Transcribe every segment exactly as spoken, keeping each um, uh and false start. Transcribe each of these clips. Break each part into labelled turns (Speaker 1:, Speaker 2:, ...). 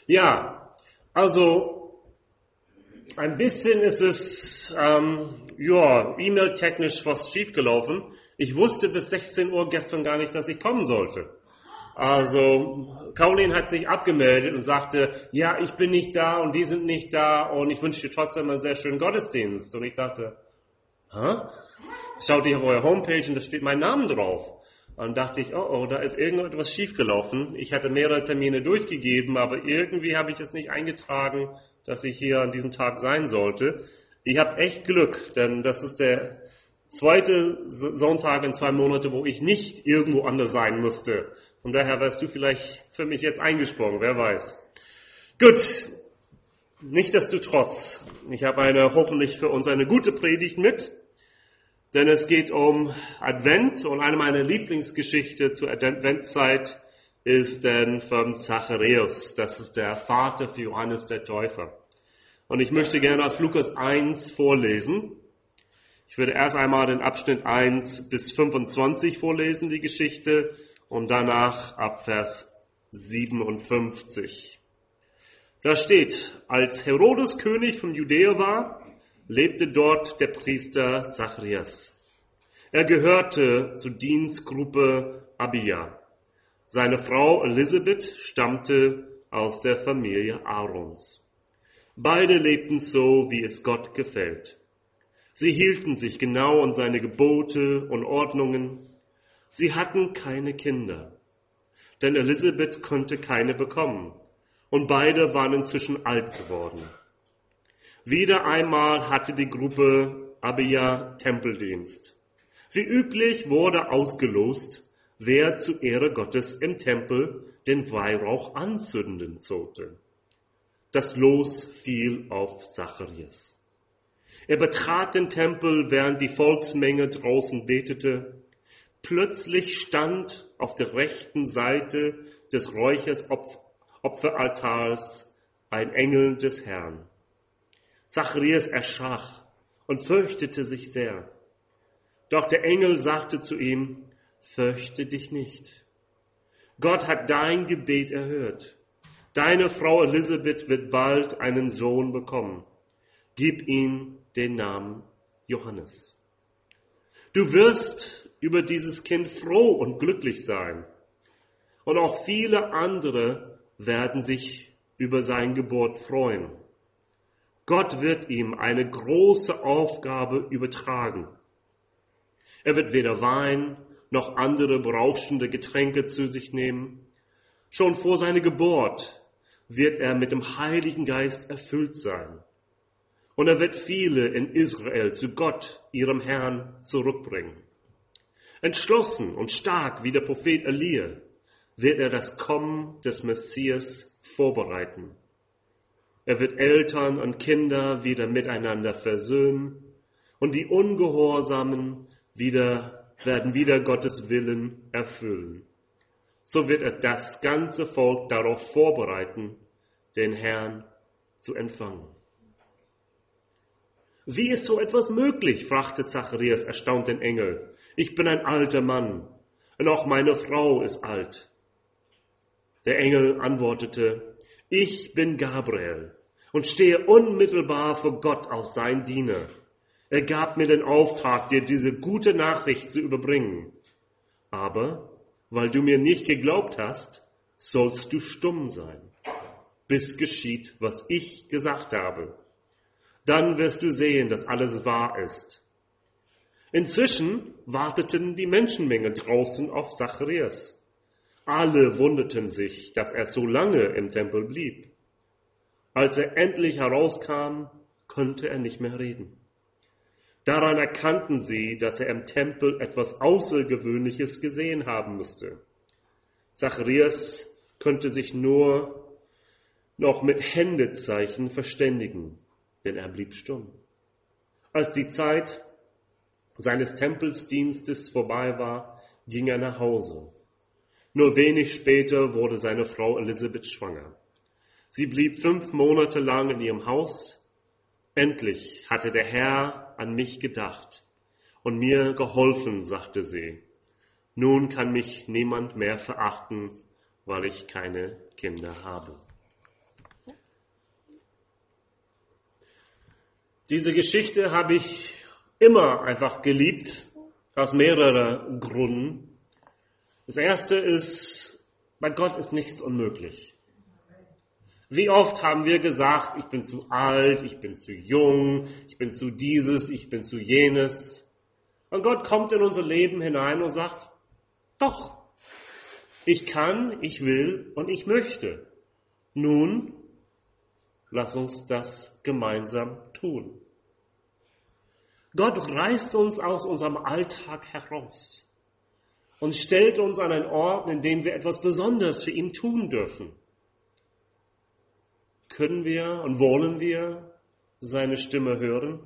Speaker 1: Ja, also ein bisschen ist es, ähm, ja, E-Mail-technisch was schiefgelaufen. Ich wusste bis sechzehn Uhr gestern gar nicht, dass ich kommen sollte. Also Caroline hat sich abgemeldet und sagte, ja, ich bin nicht da und die sind nicht da und ich wünsche dir trotzdem einen sehr schönen Gottesdienst. Und ich dachte, hä? Schaute ich auf eure Homepage und da steht mein Name drauf. Und dachte ich, oh, oh, da ist irgendetwas schiefgelaufen. Ich hatte mehrere Termine durchgegeben, aber irgendwie habe ich es nicht eingetragen, dass ich hier an diesem Tag sein sollte. Ich habe echt Glück, denn das ist der zweite Sonntag in zwei Monaten, wo ich nicht irgendwo anders sein musste. Von daher wärst du vielleicht für mich jetzt eingesprungen, wer weiß. Gut, nichtsdestotrotz, ich habe eine hoffentlich für uns eine gute Predigt mit, denn es geht um Advent und eine meiner Lieblingsgeschichten zur Adventszeit ist dann von Zacharias. Das ist der Vater für Johannes der Täufer. Und ich möchte gerne aus Lukas eins vorlesen. Ich würde erst einmal den Abschnitt eins bis fünfundzwanzig vorlesen, die Geschichte, und danach ab Vers siebenundfünfzig. Da steht, als Herodes König von Judäa war, lebte dort der Priester Zacharias. Er gehörte zur Dienstgruppe Abia. Seine Frau Elisabeth stammte aus der Familie Aarons. Beide lebten so, wie es Gott gefällt. Sie hielten sich genau an seine Gebote und Ordnungen. Sie hatten keine Kinder, denn Elisabeth konnte keine bekommen und beide waren inzwischen alt geworden. Wieder einmal hatte die Gruppe Abia Tempeldienst. Wie üblich wurde ausgelost, wer zu Ehre Gottes im Tempel den Weihrauch anzünden sollte. Das Los fiel auf Zacharias. Er betrat den Tempel, während die Volksmenge draußen betete. Plötzlich stand auf der rechten Seite des Räuchersopferaltars ein Engel des Herrn. Zacharias erschrak und fürchtete sich sehr. Doch der Engel sagte zu ihm, fürchte dich nicht. Gott hat dein Gebet erhört. Deine Frau Elisabeth wird bald einen Sohn bekommen. Gib ihm den Namen Johannes. Du wirst über dieses Kind froh und glücklich sein. Und auch viele andere werden sich über sein Geburt freuen. Gott wird ihm eine große Aufgabe übertragen. Er wird weder Wein noch andere berauschende Getränke zu sich nehmen. Schon vor seiner Geburt wird er mit dem Heiligen Geist erfüllt sein. Und er wird viele in Israel zu Gott, ihrem Herrn, zurückbringen. Entschlossen und stark wie der Prophet Elia wird er das Kommen des Messias vorbereiten. Er wird Eltern und Kinder wieder miteinander versöhnen und die Ungehorsamen wieder, werden wieder Gottes Willen erfüllen. So wird er das ganze Volk darauf vorbereiten, den Herrn zu empfangen. Wie ist so etwas möglich? Fragte Zacharias erstaunt den Engel. Ich bin ein alter Mann und auch meine Frau ist alt. Der Engel antwortete, ich bin Gabriel und stehe unmittelbar vor Gott als sein Diener. Er gab mir den Auftrag, dir diese gute Nachricht zu überbringen. Aber weil du mir nicht geglaubt hast, sollst du stumm sein, bis geschieht, was ich gesagt habe. Dann wirst du sehen, dass alles wahr ist. Inzwischen warteten die Menschenmenge draußen auf Zacharias. Alle wunderten sich, dass er so lange im Tempel blieb. Als er endlich herauskam, konnte er nicht mehr reden. Daran erkannten sie, dass er im Tempel etwas Außergewöhnliches gesehen haben müsste. Zacharias konnte sich nur noch mit Händezeichen verständigen, denn er blieb stumm. Als die Zeit seines Tempelsdienstes vorbei war, ging er nach Hause. Nur wenig später wurde seine Frau Elisabeth schwanger. Sie blieb fünf Monate lang in ihrem Haus. Endlich hatte der Herr an mich gedacht und mir geholfen, sagte sie. Nun kann mich niemand mehr verachten, weil ich keine Kinder habe. Diese Geschichte habe ich immer einfach geliebt, aus mehreren Gründen. Das erste ist, bei Gott ist nichts unmöglich. Wie oft haben wir gesagt, ich bin zu alt, ich bin zu jung, ich bin zu dieses, ich bin zu jenes. Und Gott kommt in unser Leben hinein und sagt, doch, ich kann, ich will und ich möchte. Nun, lass uns das gemeinsam tun. Gott reißt uns aus unserem Alltag heraus und stellt uns an einen Ort, in dem wir etwas Besonderes für ihn tun dürfen. Können wir und wollen wir seine Stimme hören?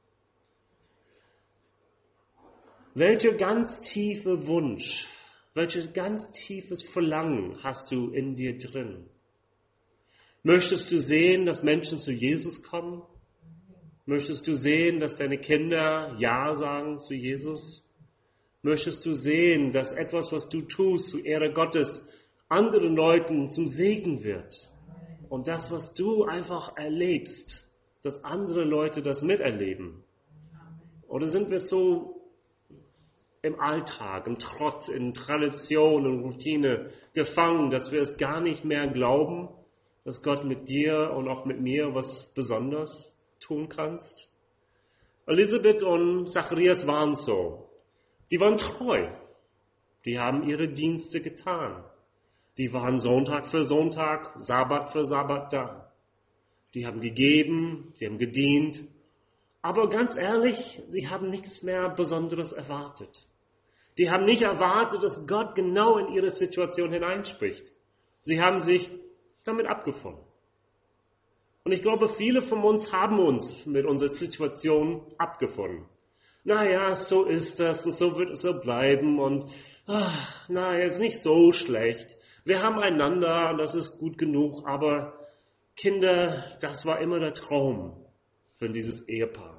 Speaker 1: Welcher ganz tiefe Wunsch, welches ganz tiefes Verlangen hast du in dir drin? Möchtest du sehen, dass Menschen zu Jesus kommen? Möchtest du sehen, dass deine Kinder Ja sagen zu Jesus? Möchtest du sehen, dass etwas, was du tust, zur Ehre Gottes, anderen Leuten zum Segen wird? Und das, was du einfach erlebst, dass andere Leute das miterleben? Oder sind wir so im Alltag, im Trott, in Tradition und Routine gefangen, dass wir es gar nicht mehr glauben, dass Gott mit dir und auch mit mir was Besonderes tun kannst? Elisabeth und Zacharias waren so. Die waren treu. Die haben ihre Dienste getan. Die waren Sonntag für Sonntag, Sabbat für Sabbat da. Die haben gegeben, die haben gedient. Aber ganz ehrlich, sie haben nichts mehr Besonderes erwartet. Die haben nicht erwartet, dass Gott genau in ihre Situation hineinspricht. Sie haben sich damit abgefunden. Und ich glaube, viele von uns haben uns mit unserer Situation abgefunden. Naja, so ist das und so wird es so bleiben und ach, naja, ist nicht so schlecht. Wir haben einander und das ist gut genug, aber Kinder, das war immer der Traum für dieses Ehepaar.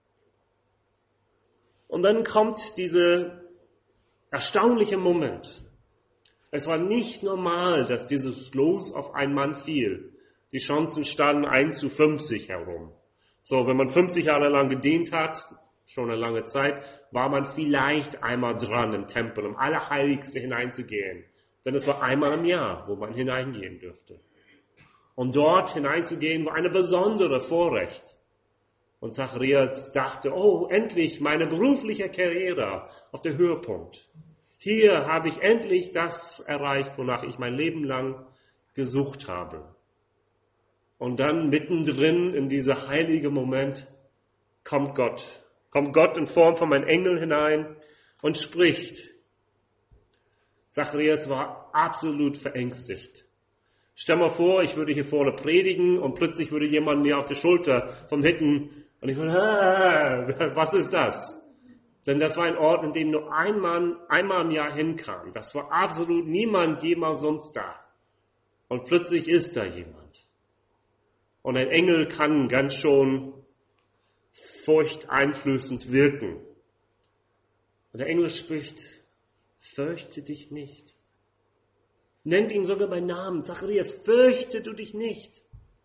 Speaker 1: Und dann kommt dieser erstaunliche Moment. Es war nicht normal, dass dieses Los auf einen Mann fiel. Die Chancen standen eins zu fünfzig herum. So, wenn man fünfzig Jahre lang gedient hat, schon eine lange Zeit, war man vielleicht einmal dran im Tempel, im Allerheiligste hineinzugehen. Denn es war einmal im Jahr, wo man hineingehen dürfte. Und dort hineinzugehen war eine besondere Vorrecht. Und Zacharias dachte, oh, endlich meine berufliche Karriere auf der Höhepunkt. Hier habe ich endlich das erreicht, wonach ich mein Leben lang gesucht habe. Und dann mittendrin in dieser heilige Moment kommt Gott. Kommt Gott in Form von einem Engel hinein und spricht. Zacharias war absolut verängstigt. Stell mal vor, ich würde hier vorne predigen und plötzlich würde jemand mir auf die Schulter vom hinten und ich würde, ah, was ist das? Denn das war ein Ort, in dem nur ein Mann einmal im Jahr hinkam. Das war absolut niemand jemals sonst da. Und plötzlich ist da jemand. Und ein Engel kann ganz schon furchteinflößend wirken. Und der Engel spricht, fürchte dich nicht. Nennt ihn sogar bei Namen. Zacharias, fürchte du dich nicht.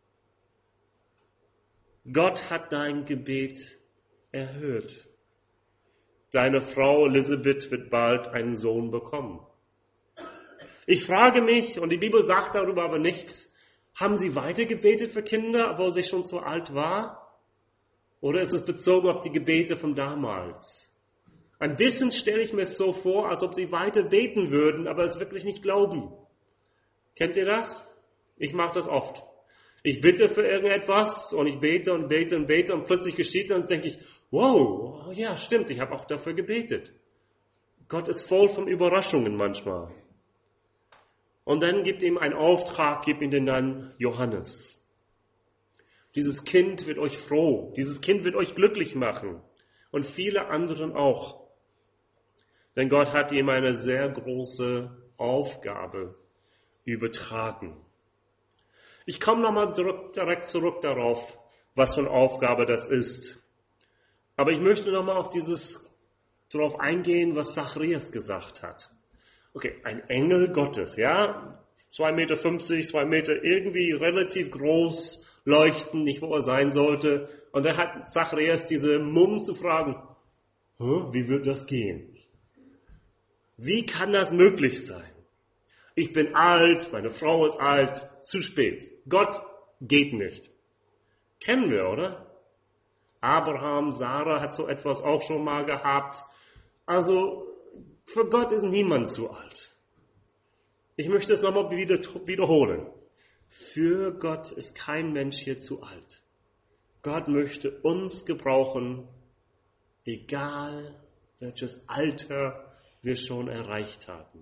Speaker 1: Gott hat dein Gebet erhört. Deine Frau Elisabeth wird bald einen Sohn bekommen. Ich frage mich, und die Bibel sagt darüber aber nichts, haben sie weiter gebetet für Kinder, obwohl sie schon so alt war? Oder ist es bezogen auf die Gebete von damals? Ein bisschen stelle ich mir es so vor, als ob sie weiter beten würden, aber es wirklich nicht glauben. Kennt ihr das? Ich mache das oft. Ich bitte für irgendetwas und ich bete und bete und bete und plötzlich geschieht und denke ich, wow, ja stimmt, ich habe auch dafür gebetet. Gott ist voll von Überraschungen manchmal. Und dann gibt ihm einen Auftrag, gibt ihm den dann Johannes. Dieses Kind wird euch froh, dieses Kind wird euch glücklich machen und viele anderen auch. Denn Gott hat ihm eine sehr große Aufgabe übertragen. Ich komme nochmal direkt zurück darauf, was für eine Aufgabe das ist. Aber ich möchte nochmal auf dieses, darauf eingehen, was Zacharias gesagt hat. Okay, ein Engel Gottes, ja, zwei Meter fünfzig, zwei Meter, irgendwie relativ groß, leuchten, nicht wo er sein sollte. Und dann hat Zacharias diese Mumm zu fragen, wie wird das gehen? Wie kann das möglich sein? Ich bin alt, meine Frau ist alt, zu spät. Gott geht nicht. Kennen wir, oder? Abraham, Sarah hat so etwas auch schon mal gehabt. Also für Gott ist niemand zu alt. Ich möchte es nochmal wieder, wiederholen. Für Gott ist kein Mensch hier zu alt. Gott möchte uns gebrauchen, egal welches Alter wir schon erreicht haben.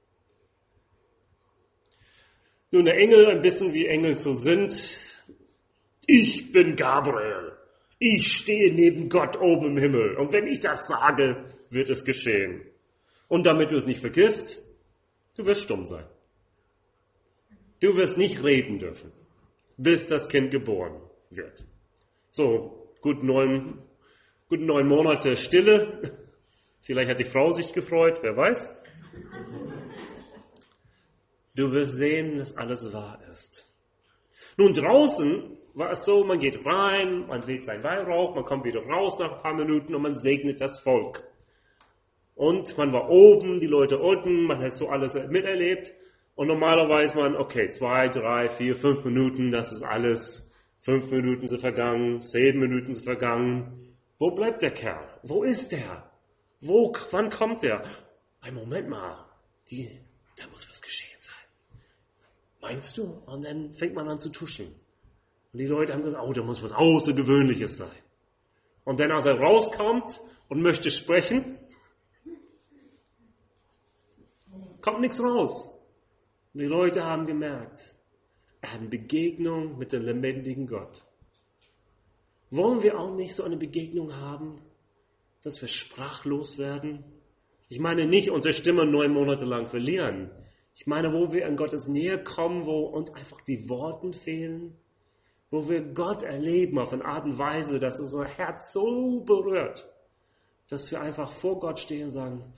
Speaker 1: Nun, der Engel, ein bisschen wie Engel so sind, ich bin Gabriel. Ich stehe neben Gott oben im Himmel. Und wenn ich das sage, wird es geschehen. Und damit du es nicht vergisst, du wirst stumm sein. Du wirst nicht reden dürfen, bis das Kind geboren wird. So, gut neun, gut neun Monate Stille. Vielleicht hat die Frau sich gefreut, wer weiß. Du wirst sehen, dass alles wahr ist. Nun, draußen war es so, man geht rein, man lädt sein Weihrauch, man kommt wieder raus nach ein paar Minuten und man segnet das Volk. Und man war oben, die Leute unten, man hat so alles miterlebt. Und normalerweise man, okay, zwei, drei, vier, fünf Minuten, das ist alles. Fünf Minuten sind vergangen, zehn Minuten sind vergangen. Wo bleibt der Kerl? Wo ist der? Wo, wann kommt der? Ein Moment mal, die, da muss was geschehen sein. Meinst du? Und dann fängt man an zu tuschen. Und die Leute haben gesagt, oh, da muss was Außergewöhnliches sein. Und dann, als er rauskommt und möchte sprechen, kommt nichts raus. Und die Leute haben gemerkt, er hat eine Begegnung mit dem lebendigen Gott. Wollen wir auch nicht so eine Begegnung haben, dass wir sprachlos werden? Ich meine nicht unsere Stimme neun Monate lang verlieren. Ich meine, wo wir an Gottes Nähe kommen, wo uns einfach die Worte fehlen, wo wir Gott erleben auf eine Art und Weise, dass unser Herz so berührt, dass wir einfach vor Gott stehen und sagen,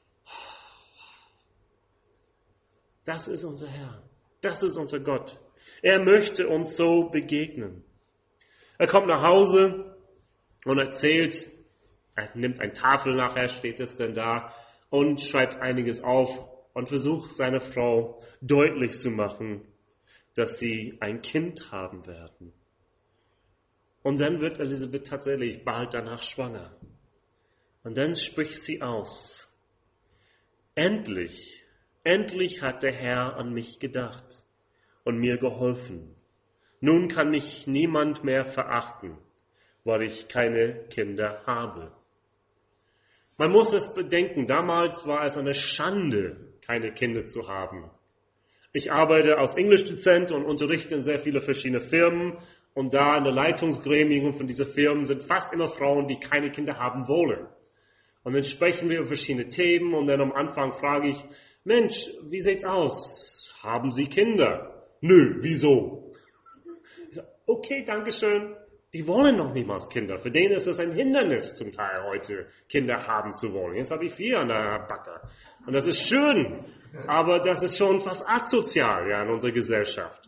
Speaker 1: das ist unser Herr, das ist unser Gott. Er möchte uns so begegnen. Er kommt nach Hause und erzählt, er nimmt eine Tafel nachher, steht es denn da, und schreibt einiges auf und versucht seiner Frau deutlich zu machen, dass sie ein Kind haben werden. Und dann wird Elisabeth tatsächlich bald danach schwanger. Und dann spricht sie aus, endlich, endlich hat der Herr an mich gedacht und mir geholfen. Nun kann mich niemand mehr verachten, weil ich keine Kinder habe. Man muss es bedenken, damals war es eine Schande, keine Kinder zu haben. Ich arbeite als Englischdozent und unterrichte in sehr viele verschiedene Firmen. Und da in der Leitungsgremien von diesen Firmen sind fast immer Frauen, die keine Kinder haben wollen. Und dann sprechen wir über verschiedene Themen und dann am Anfang frage ich, Mensch, wie sieht's aus? Haben Sie Kinder? Nö, wieso? Ich sage, okay, danke schön. Die wollen noch niemals Kinder. Für denen ist es ein Hindernis zum Teil heute, Kinder haben zu wollen. Jetzt habe ich vier an der Backe. Und das ist schön, aber das ist schon fast asozial, ja, in unserer Gesellschaft.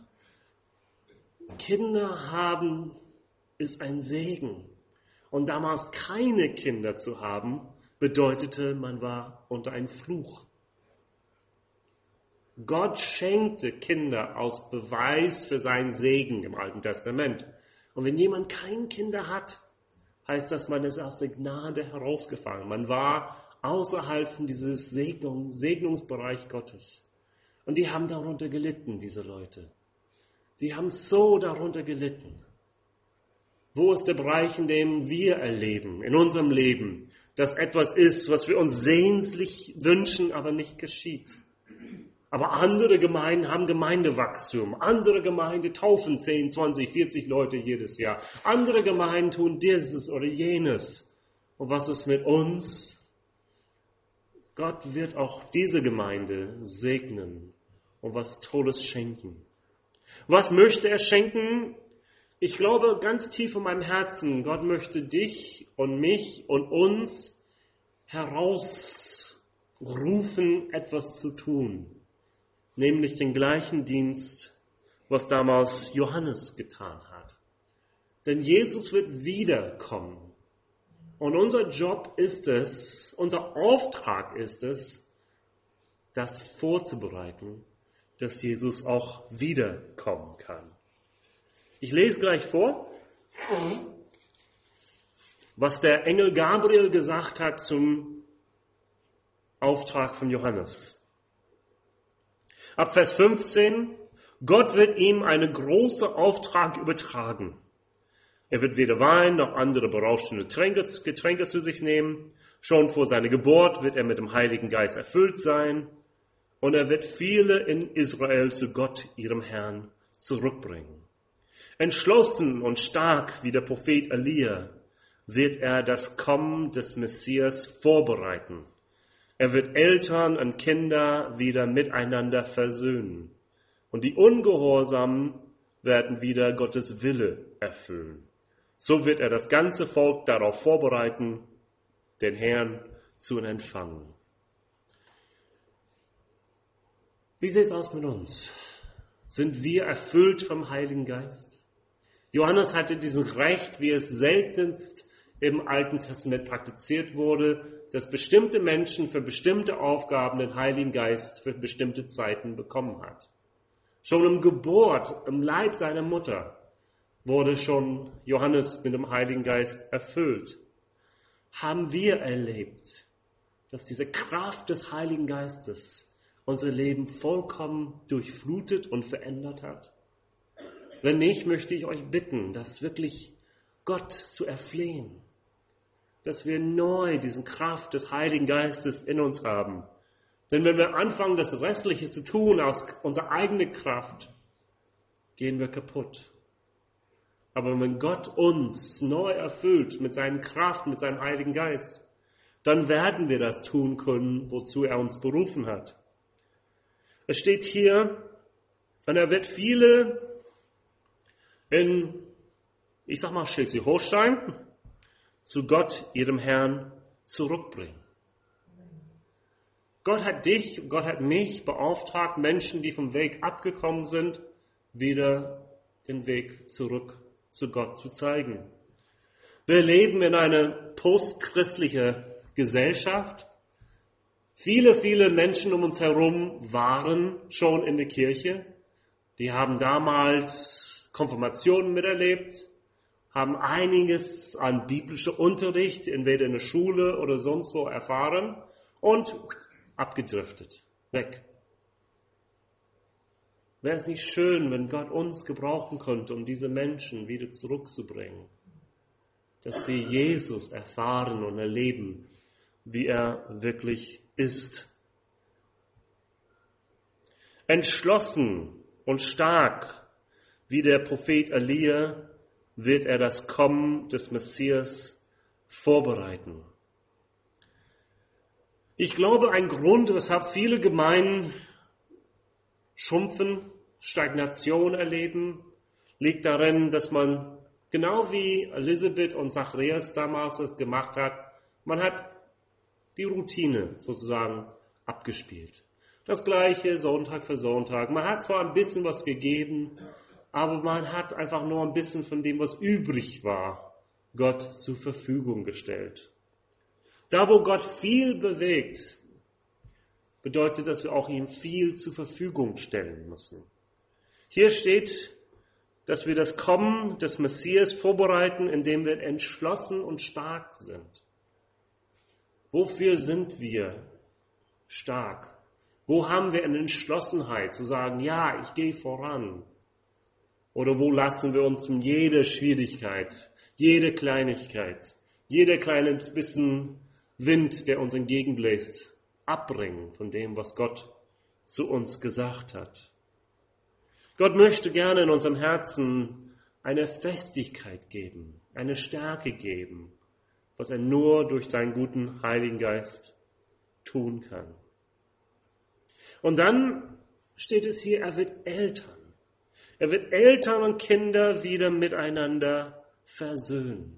Speaker 1: Kinder haben ist ein Segen. Und damals keine Kinder zu haben, bedeutete, man war unter einem Fluch. Gott schenkte Kinder als Beweis für seinen Segen im Alten Testament. Und wenn jemand keine Kinder hat, heißt das, man ist aus der Gnade herausgefallen. Man war außerhalb von diesem Segnung, Segnungsbereich Gottes. Und die haben darunter gelitten, diese Leute. Die haben so darunter gelitten. Wo ist der Bereich, in dem wir erleben, in unserem Leben, dass etwas ist, was wir uns sehnlich wünschen, aber nicht geschieht? Aber andere Gemeinden haben Gemeindewachstum. Andere Gemeinden taufen zehn, zwanzig, vierzig Leute jedes Jahr. Andere Gemeinden tun dieses oder jenes. Und was ist mit uns? Gott wird auch diese Gemeinde segnen und was Tolles schenken. Was möchte er schenken? Ich glaube ganz tief in meinem Herzen, Gott möchte dich und mich und uns herausrufen, etwas zu tun. Nämlich den gleichen Dienst was damals Johannes getan hat. Denn Jesus wird wiederkommen. Und unser Job ist es, unser Auftrag ist es, das vorzubereiten, dass Jesus auch wiederkommen kann. Ich lese gleich vor, was der Engel Gabriel gesagt hat zum Auftrag von Johannes. Ab Vers fünfzehn, Gott wird ihm einen großen Auftrag übertragen. Er wird weder Wein noch andere berauschende Getränke, Getränke zu sich nehmen. Schon vor seiner Geburt wird er mit dem Heiligen Geist erfüllt sein. Und er wird viele in Israel zu Gott, ihrem Herrn, zurückbringen. Entschlossen und stark wie der Prophet Elia wird er das Kommen des Messias vorbereiten. Er wird Eltern und Kinder wieder miteinander versöhnen. Und die Ungehorsamen werden wieder Gottes Wille erfüllen. So wird er das ganze Volk darauf vorbereiten, den Herrn zu empfangen. Wie sieht es aus mit uns? Sind wir erfüllt vom Heiligen Geist? Johannes hatte dieses Recht, wie es seltenst im Alten Testament praktiziert wurde, dass bestimmte Menschen für bestimmte Aufgaben den Heiligen Geist für bestimmte Zeiten bekommen hat. Schon im Geburt, im Leib seiner Mutter, wurde schon Johannes mit dem Heiligen Geist erfüllt. Haben wir erlebt, dass diese Kraft des Heiligen Geistes unser Leben vollkommen durchflutet und verändert hat? Wenn nicht, möchte ich euch bitten, das wirklich Gott zu erflehen, dass wir neu diesen Kraft des Heiligen Geistes in uns haben. Denn wenn wir anfangen, das Restliche zu tun aus unserer eigenen Kraft, gehen wir kaputt. Aber wenn Gott uns neu erfüllt mit seiner Kraft, mit seinem Heiligen Geist, dann werden wir das tun können, wozu er uns berufen hat. Es steht hier, und er wird viele in, ich sag mal, Schleswig-Holstein zu Gott, ihrem Herrn, zurückbringen. Gott hat dich, Gott hat mich beauftragt, Menschen, die vom Weg abgekommen sind, wieder den Weg zurück zu Gott zu zeigen. Wir leben in einer postchristlichen Gesellschaft. Viele, viele Menschen um uns herum waren schon in der Kirche. Die haben damals Konfirmationen miterlebt, haben einiges an biblischer Unterricht, entweder in der Schule oder sonst wo erfahren und abgedriftet, weg. Wäre es nicht schön, wenn Gott uns gebrauchen könnte, um diese Menschen wieder zurückzubringen, dass sie Jesus erfahren und erleben, wie er wirklich ist. Entschlossen und stark wie der Prophet Elia wird er das Kommen des Messias vorbereiten. Ich glaube, ein Grund, weshalb viele Gemeinden schrumpfen, Stagnation erleben, liegt darin, dass man, genau wie Elisabeth und Zacharias damals das gemacht hat, man hat die Routine sozusagen abgespielt. Das Gleiche Sonntag für Sonntag. Man hat zwar ein bisschen was gegeben, aber man hat einfach nur ein bisschen von dem, was übrig war, Gott zur Verfügung gestellt. Da, wo Gott viel bewegt, bedeutet, dass wir auch ihm viel zur Verfügung stellen müssen. Hier steht, dass wir das Kommen des Messias vorbereiten, indem wir entschlossen und stark sind. Wofür sind wir stark? Wo haben wir eine Entschlossenheit zu sagen, ja, ich gehe voran? Oder wo lassen wir uns in jede Schwierigkeit, jede Kleinigkeit, jeder kleine bisschen Wind, der uns entgegenbläst, abbringen von dem, was Gott zu uns gesagt hat? Gott möchte gerne in unserem Herzen eine Festigkeit geben, eine Stärke geben, was er nur durch seinen guten Heiligen Geist tun kann. Und dann steht es hier, er wird Eltern. Er wird Eltern und Kinder wieder miteinander versöhnen.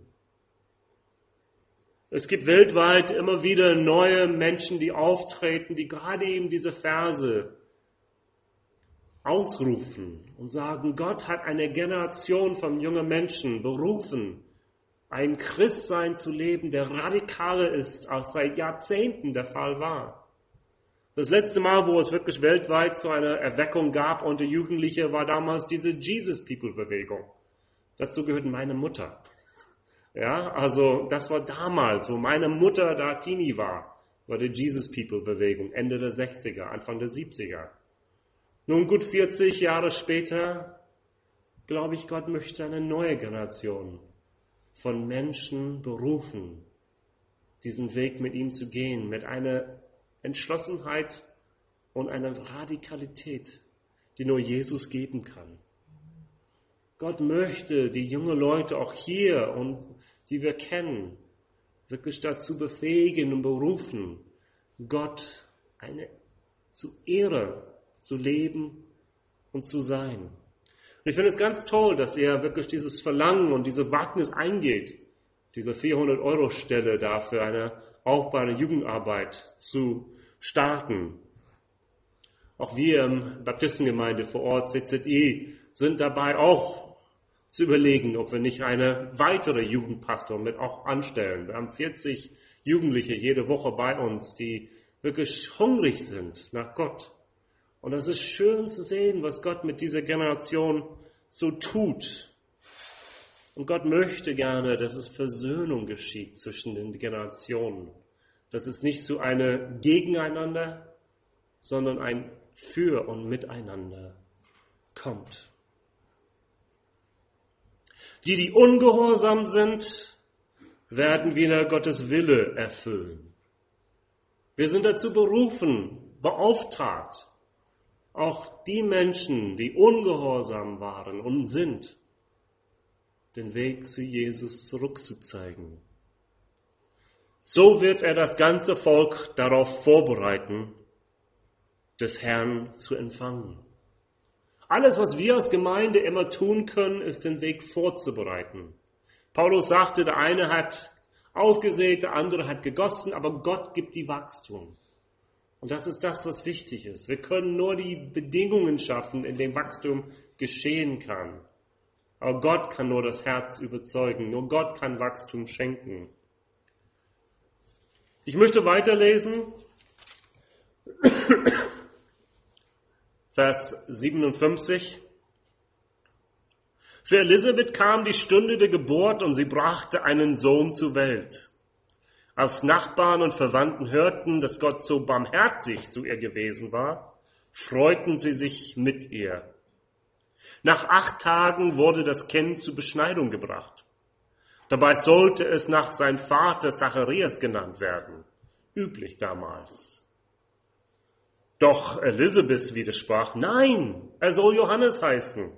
Speaker 1: Es gibt weltweit immer wieder neue Menschen, die auftreten, die gerade eben diese Verse ausrufen und sagen, Gott hat eine Generation von jungen Menschen berufen, ein Christsein zu leben, der radikaler ist, als seit Jahrzehnten der Fall war. Das letzte Mal, wo es wirklich weltweit so eine Erweckung gab unter Jugendlichen, war damals diese Jesus-People-Bewegung. Dazu gehört meine Mutter. Ja, also das war damals, wo meine Mutter da Teenie war, war die Jesus-People-Bewegung, Ende der sechziger, Anfang der siebziger. Nun gut vierzig Jahre später, glaube ich, Gott möchte eine neue Generation von Menschen berufen, diesen Weg mit ihm zu gehen, mit einer Entschlossenheit und einer Radikalität, die nur Jesus geben kann. Gott möchte die jungen Leute auch hier und die wir kennen, wirklich dazu befähigen und berufen, Gott eine zu Ehre zu leben und zu sein. Und ich finde es ganz toll, dass er wirklich dieses Verlangen und diese Wagnis eingeht, diese vierhundert-Euro-Stelle da für eine aufbauende Jugendarbeit zu starten. Auch wir im Baptistengemeinde vor Ort, C Z I, sind dabei auch zu überlegen, ob wir nicht eine weitere Jugendpastor mit auch anstellen. Wir haben vierzig Jugendliche jede Woche bei uns, die wirklich hungrig sind nach Gott. Und es ist schön zu sehen, was Gott mit dieser Generation so tut. Und Gott möchte gerne, dass es Versöhnung geschieht zwischen den Generationen. Dass es nicht so eine Gegeneinander, sondern ein Für und Miteinander kommt. Die, die ungehorsam sind, werden wieder Gottes Wille erfüllen. Wir sind dazu berufen, beauftragt, auch die Menschen, die ungehorsam waren und sind, den Weg zu Jesus zurückzuzeigen. So wird er das ganze Volk darauf vorbereiten, des Herrn zu empfangen. Alles, was wir als Gemeinde immer tun können, ist den Weg vorzubereiten. Paulus sagte, der eine hat ausgesät, der andere hat gegossen, aber Gott gibt die Wachstum. Und das ist das, was wichtig ist. Wir können nur die Bedingungen schaffen, in denen Wachstum geschehen kann. Aber Gott kann nur das Herz überzeugen. Nur Gott kann Wachstum schenken. Ich möchte weiterlesen. Vers siebenundfünfzig. Für Elisabeth kam die Stunde der Geburt und sie brachte einen Sohn zur Welt. Als Nachbarn und Verwandten hörten, dass Gott so barmherzig zu ihr gewesen war, freuten sie sich mit ihr. Nach acht Tagen wurde das Kind zur Beschneidung gebracht. Dabei sollte es nach seinem Vater Zacharias genannt werden, üblich damals. Doch Elisabeth widersprach, nein, er soll Johannes heißen.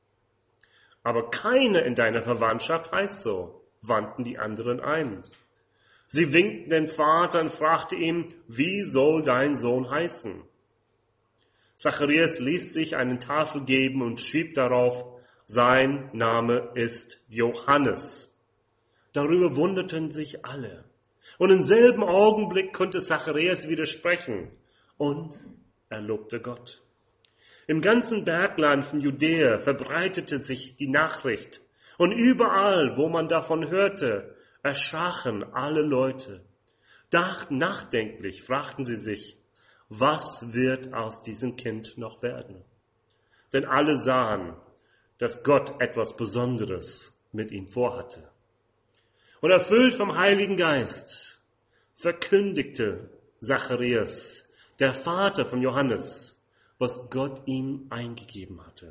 Speaker 1: Aber keiner in deiner Verwandtschaft heißt so, wandten die anderen ein. Sie winkten den Vater und fragte ihn, wie soll dein Sohn heißen? Zacharias ließ sich eine Tafel geben und schrieb darauf, sein Name ist Johannes. Darüber wunderten sich alle. Und im selben Augenblick konnte Zacharias widersprechen und er lobte Gott. Im ganzen Bergland von Judäa verbreitete sich die Nachricht und überall, wo man davon hörte, erschraken alle Leute. Nachdenklich fragten sie sich, was wird aus diesem Kind noch werden? Denn alle sahen, dass Gott etwas Besonderes mit ihm vorhatte. Und erfüllt vom Heiligen Geist verkündigte Zacharias, der Vater von Johannes, was Gott ihm eingegeben hatte.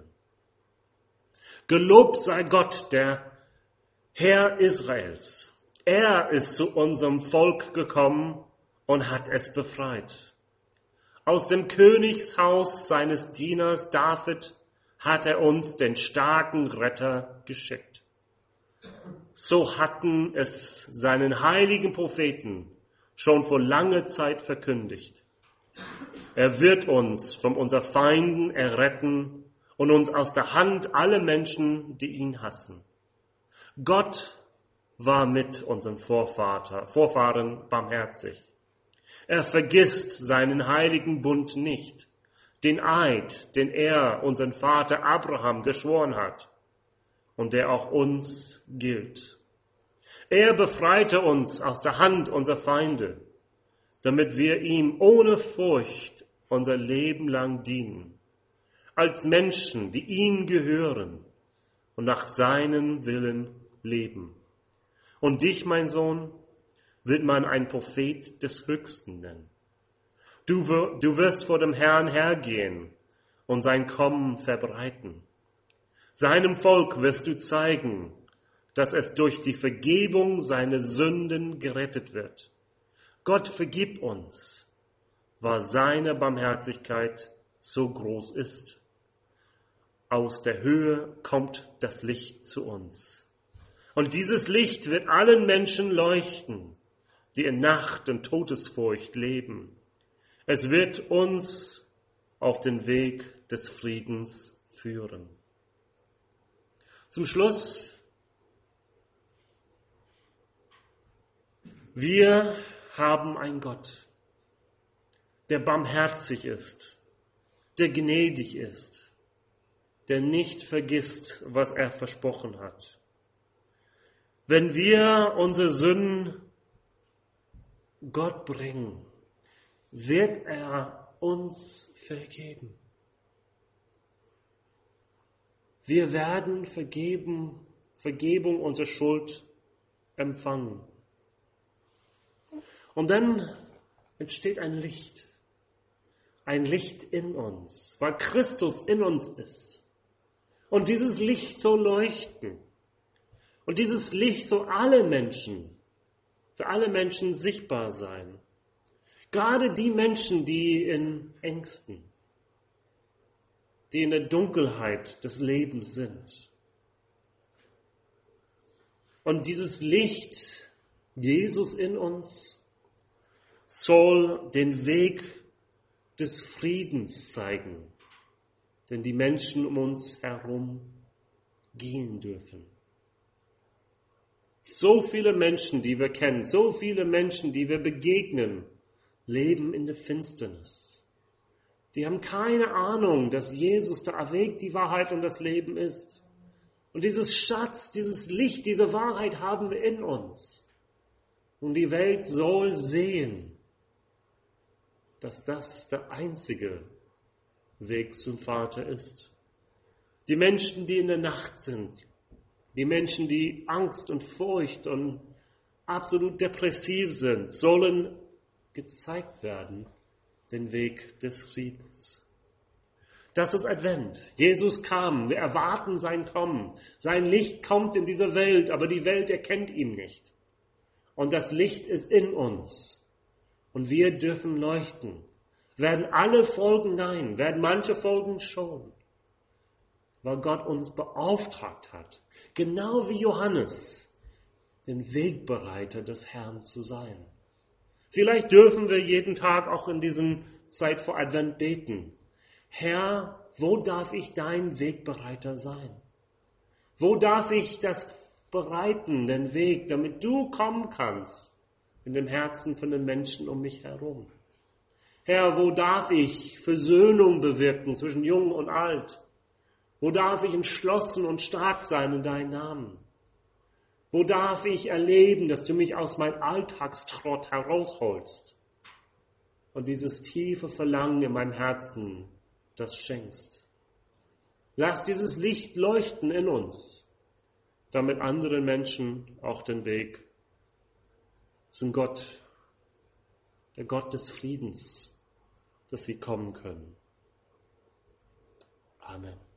Speaker 1: Gelobt sei Gott, der Herr Israels. Er ist zu unserem Volk gekommen und hat es befreit. Aus dem Königshaus seines Dieners David hat er uns den starken Retter geschickt. So hatten es seinen heiligen Propheten schon vor langer Zeit verkündigt. Er wird uns von unseren Feinden erretten und uns aus der Hand aller Menschen, die ihn hassen. Gott war mit unserem Vorvater, Vorfahren barmherzig. Er vergisst seinen heiligen Bund nicht, den Eid, den er unseren Vater Abraham geschworen hat und der auch uns gilt. Er befreite uns aus der Hand unserer Feinde, damit wir ihm ohne Furcht unser Leben lang dienen, als Menschen, die ihm gehören und nach seinem Willen leben. Und dich, mein Sohn, wird man ein Prophet des Höchsten nennen. Du, du wirst vor dem Herrn hergehen und sein Kommen verbreiten. Seinem Volk wirst du zeigen, dass es durch die Vergebung seiner Sünden gerettet wird. Gott vergib uns, weil seine Barmherzigkeit so groß ist. Aus der Höhe kommt das Licht zu uns. Und dieses Licht wird allen Menschen leuchten, die in Nacht und Todesfurcht leben. Es wird uns auf den Weg des Friedens führen. Zum Schluss, wir haben einen Gott, der barmherzig ist, der gnädig ist, der nicht vergisst, was er versprochen hat. Wenn wir unsere Sünden Gott bringen, wird er uns vergeben. Wir werden vergeben, Vergebung unserer Schuld empfangen. Und dann entsteht ein Licht, ein Licht in uns, weil Christus in uns ist. Und dieses Licht soll leuchten. Und dieses Licht soll alle Menschen, für alle Menschen sichtbar sein. Gerade die Menschen, die in Ängsten, die in der Dunkelheit des Lebens sind. Und dieses Licht, Jesus in uns, soll den Weg des Friedens zeigen, den die Menschen um uns herum gehen dürfen. So viele Menschen, die wir kennen, so viele Menschen, die wir begegnen, leben in der Finsternis. Die haben keine Ahnung, dass Jesus der Weg, die Wahrheit und das Leben ist. Und dieses Schatz, dieses Licht, diese Wahrheit haben wir in uns. Und die Welt soll sehen, dass das der einzige Weg zum Vater ist. Die Menschen, die in der Nacht sind, die Menschen, die Angst und Furcht und absolut depressiv sind, sollen gezeigt werden, den Weg des Friedens. Das ist Advent. Jesus kam. Wir erwarten sein Kommen. Sein Licht kommt in diese Welt, aber die Welt erkennt ihn nicht. Und das Licht ist in uns. Und wir dürfen leuchten. Werden alle folgen? Nein. Werden manche folgen? Schon. Weil Gott uns beauftragt hat, genau wie Johannes, den Wegbereiter des Herrn zu sein. Vielleicht dürfen wir jeden Tag auch in diesen Zeit vor Advent beten. Herr, wo darf ich dein Wegbereiter sein? Wo darf ich das bereiten, den Weg, damit du kommen kannst in dem Herzen von den Menschen um mich herum? Herr, wo darf ich Versöhnung bewirken zwischen Jung und Alt? Wo darf ich entschlossen und stark sein in deinem Namen? Wo darf ich erleben, dass du mich aus meinem Alltagstrott herausholst und dieses tiefe Verlangen in meinem Herzen das schenkst? Lass dieses Licht leuchten in uns, damit andere Menschen auch den Weg zum Gott, der Gott des Friedens, dass sie kommen können. Amen.